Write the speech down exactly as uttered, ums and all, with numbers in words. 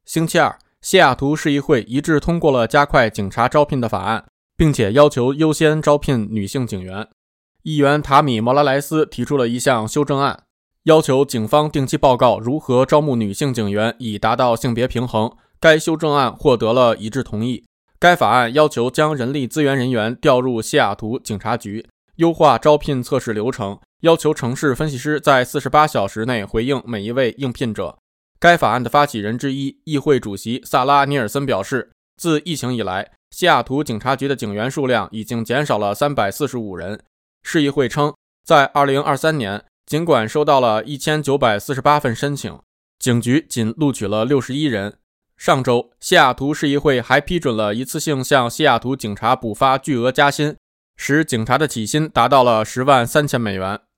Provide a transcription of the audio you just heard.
星期二，西雅图市议会一致通过了加快警察招聘的法案，并且要求优先招聘女性警员。议员塔米·莫拉莱斯提出了一项修正案，要求警方定期报告如何招募女性警员，以达到性别平衡。该修正案获得了一致同意。该法案要求将人力资源人员调入西雅图警察局，优化招聘测试流程，要求城市分析师在四十八小时内回应每一位应聘者。该法案的发起人之一，议会主席萨拉·尼尔森表示，自疫情以来，西雅图警察局的警员数量已经减少了三百四十五人。市议会称，在二零二三年，尽管收到了一千九百四十八份申请，警局仅录取了六十一人。上周，西雅图市议会还批准了一次性向西雅图警察补发巨额加薪，使警察的起薪达到了十万三千美元。